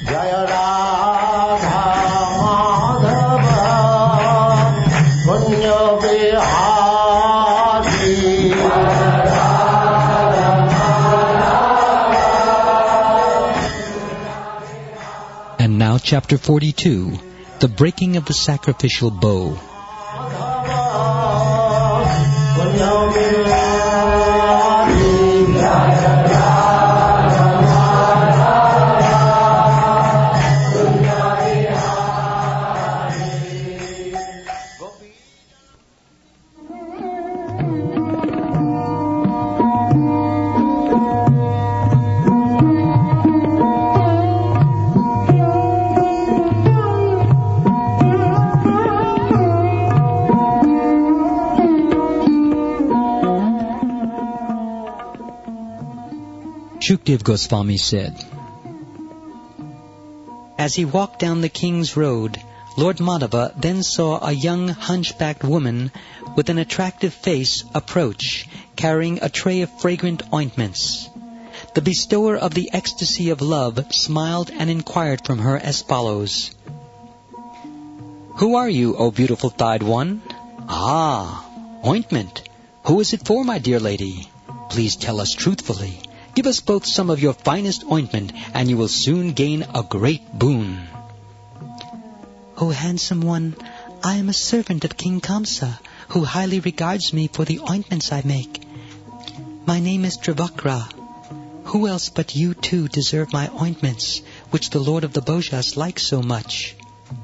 Jaya Radha Madhava Punya Vihari. And now chapter 42, the breaking of the sacrificial bow. Shukdev Goswami said, as he walked down the king's road, Lord Madhava then saw a young hunchbacked woman with an attractive face approach, carrying a tray of fragrant ointments. The bestower of the ecstasy of love smiled and inquired from her as follows. Who are you, O beautiful thighed one? Ah, ointment. Who is it for, my dear lady? Please tell us truthfully. Give us both some of your finest ointment, and you will soon gain a great boon. O handsome one, I am a servant of King Kamsa, who highly regards me for the ointments I make. My name is Trivakra. Who else but you two deserve my ointments, which the Lord of the Bhojas likes so much?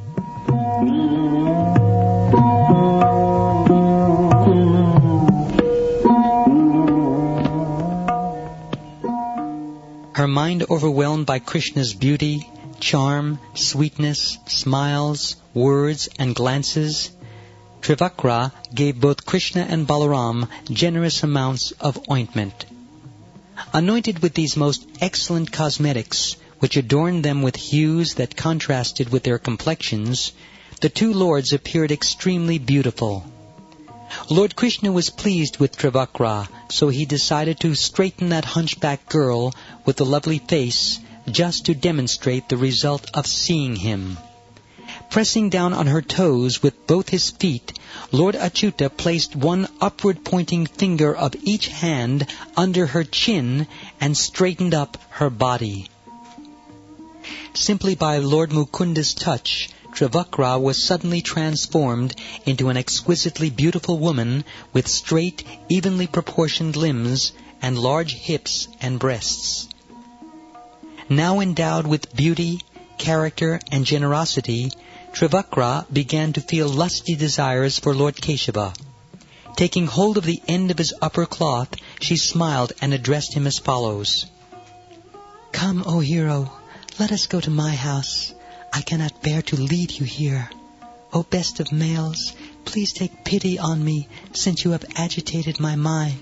Her mind overwhelmed by Krishna's beauty, charm, sweetness, smiles, words, and glances, Trivakra gave both Krishna and Balaram generous amounts of ointment. Anointed with these most excellent cosmetics, which adorned them with hues that contrasted with their complexions, the two lords appeared extremely beautiful. Lord Krishna was pleased with Trivakra, so he decided to straighten that hunchback girl with the lovely face just to demonstrate the result of seeing him. Pressing down on her toes with both his feet, Lord Achyuta placed one upward-pointing finger of each hand under her chin and straightened up her body. Simply by Lord Mukunda's touch, Trivakra was suddenly transformed into an exquisitely beautiful woman with straight, evenly proportioned limbs and large hips and breasts. Now endowed with beauty, character, and generosity, Trivakra began to feel lusty desires for Lord Keshava. Taking hold of the end of his upper cloth, she smiled and addressed him as follows. Come, O hero, let us go to my house. I cannot bear to lead you here. O best of males, please take pity on me, since you have agitated my mind.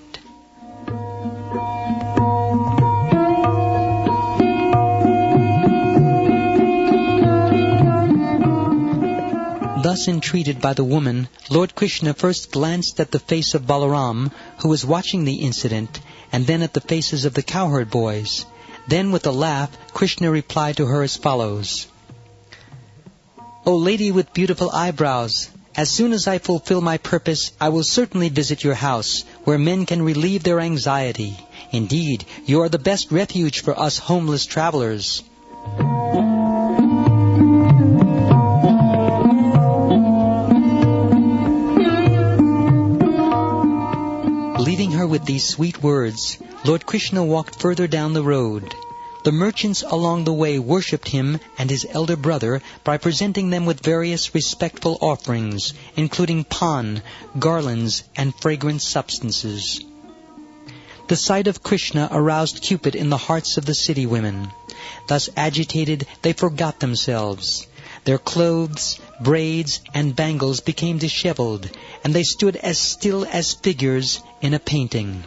Thus entreated by the woman, Lord Krishna first glanced at the face of Balaram, who was watching the incident, and then at the faces of the cowherd boys. Then, with a laugh, Krishna replied to her as follows. O lady with beautiful eyebrows, as soon as I fulfill my purpose, I will certainly visit your house, where men can relieve their anxiety. Indeed, you are the best refuge for us homeless travelers. Leaving her with these sweet words, Lord Krishna walked further down the road. The merchants along the way worshipped him and his elder brother by presenting them with various respectful offerings, including pan, garlands, and fragrant substances. The sight of Krishna aroused Cupid in the hearts of the city women. Thus agitated, they forgot themselves. Their clothes, braids, and bangles became disheveled, and they stood as still as figures in a painting.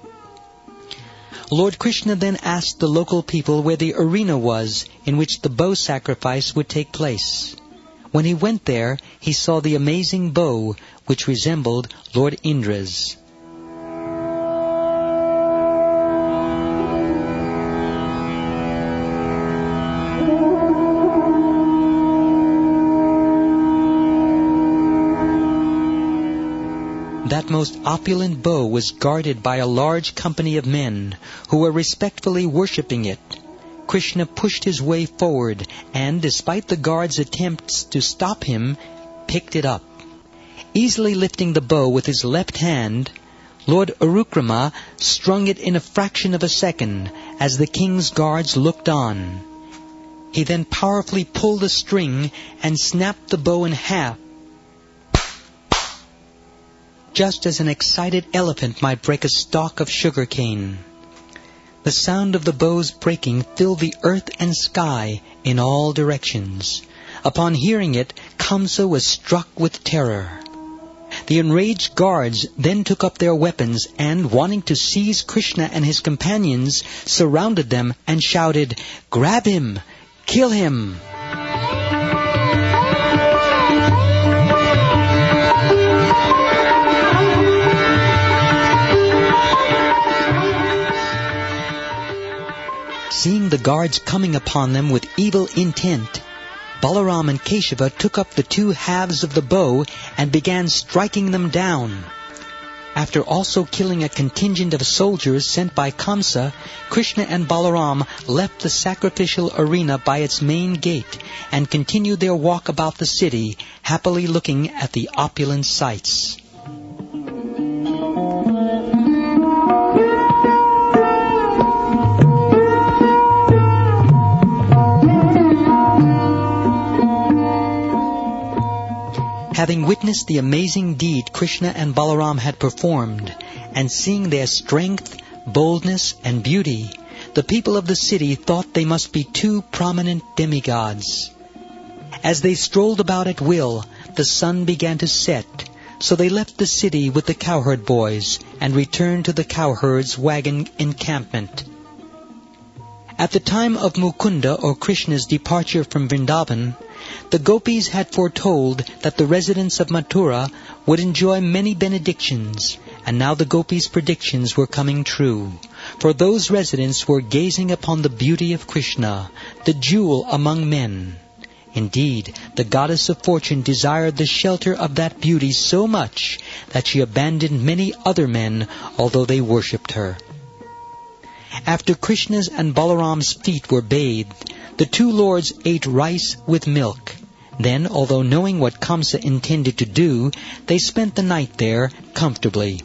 Lord Krishna then asked the local people where the arena was in which the bow sacrifice would take place. When he went there, he saw the amazing bow, which resembled Lord Indra's. That most opulent bow was guarded by a large company of men who were respectfully worshipping it. Krishna pushed his way forward and, despite the guards' attempts to stop him, picked it up. Easily lifting the bow with his left hand, Lord Urukrama strung it in a fraction of a second as the king's guards looked on. He then powerfully pulled the string and snapped the bow in half, just as an excited elephant might break a stalk of sugar cane. The sound of the bow's breaking filled the earth and sky in all directions. Upon hearing it, Kamsa was struck with terror. The enraged guards then took up their weapons and, wanting to seize Krishna and his companions, surrounded them and shouted, "Grab him! Kill him!" Seeing the guards coming upon them with evil intent, Balaram and Keshava took up the two halves of the bow and began striking them down. After also killing a contingent of soldiers sent by Kamsa, Krishna and Balaram left the sacrificial arena by its main gate and continued their walk about the city, happily looking at the opulent sights. Having witnessed the amazing deed Krishna and Balaram had performed, and seeing their strength, boldness, and beauty, the people of the city thought they must be two prominent demigods. As they strolled about at will, the sun began to set, so they left the city with the cowherd boys and returned to the cowherds' wagon encampment. At the time of Mukunda or Krishna's departure from Vrindavan, the gopis had foretold that the residents of Mathura would enjoy many benedictions, and now the gopis' predictions were coming true. For those residents were gazing upon the beauty of Krishna, the jewel among men. Indeed, the goddess of fortune desired the shelter of that beauty so much that she abandoned many other men, although they worshipped her. After Krishna's and Balaram's feet were bathed, the two lords ate rice with milk. Then, although knowing what Kamsa intended to do, they spent the night there comfortably.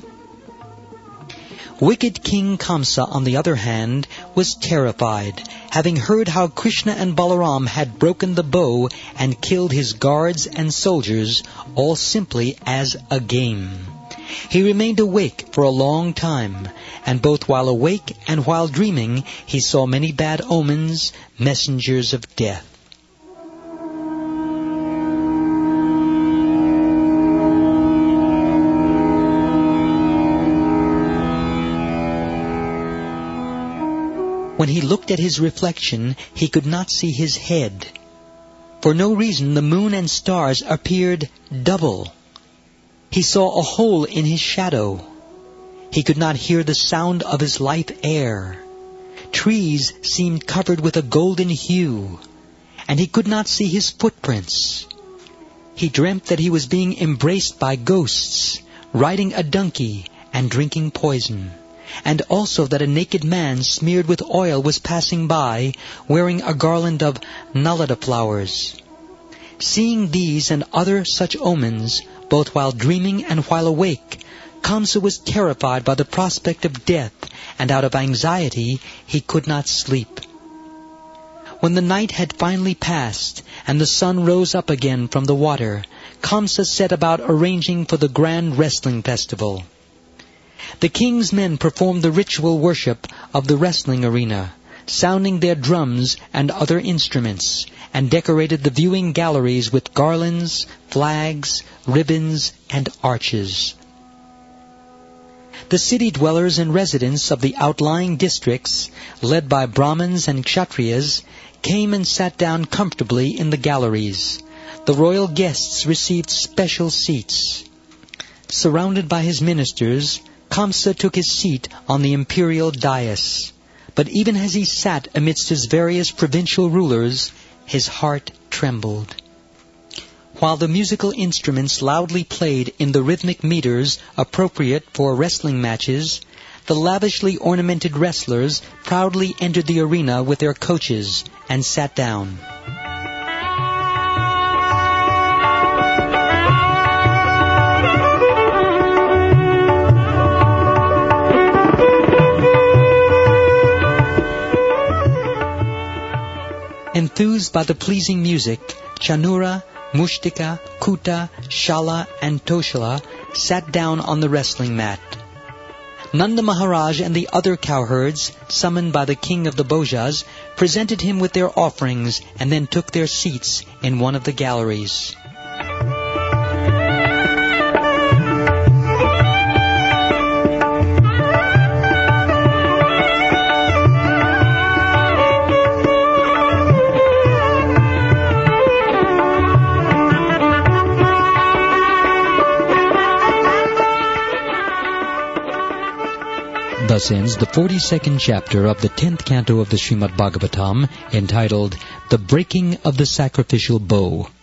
Wicked King Kamsa, on the other hand, was terrified, having heard how Krishna and Balaram had broken the bow and killed his guards and soldiers, all simply as a game. He remained awake for a long time, and both while awake and while dreaming, he saw many bad omens, messengers of death. When he looked at his reflection, he could not see his head. For no reason, the moon and stars appeared double. He saw a hole in his shadow. He could not hear the sound of his life air. Trees seemed covered with a golden hue, and he could not see his footprints. He dreamt that he was being embraced by ghosts, riding a donkey and drinking poison, and also that a naked man smeared with oil was passing by, wearing a garland of nalada flowers. Seeing these and other such omens, both while dreaming and while awake, Kamsa was terrified by the prospect of death, and out of anxiety he could not sleep. When the night had finally passed, and the sun rose up again from the water, Kamsa set about arranging for the grand wrestling festival. The king's men performed the ritual worship of the wrestling arena, sounding their drums and other instruments, and decorated the viewing galleries with garlands, flags, ribbons, and arches. The city dwellers and residents of the outlying districts, led by Brahmins and Kshatriyas, came and sat down comfortably in the galleries. The royal guests received special seats. Surrounded by his ministers, Kamsa took his seat on the imperial dais. But even as he sat amidst his various provincial rulers, his heart trembled. while the musical instruments loudly played in the rhythmic meters appropriate for wrestling matches, the lavishly ornamented wrestlers proudly entered the arena with their coaches and sat down. Enthused by the pleasing music, Chanura, Mushtika, Kuta, Shala, and Toshala sat down on the wrestling mat. Nanda Maharaj and the other cowherds, summoned by the king of the Bhojas, presented him with their offerings and then took their seats in one of the galleries. Thus ends the 42nd chapter of the 10th canto of the Srimad Bhagavatam, entitled The Breaking of the Sacrificial Bow.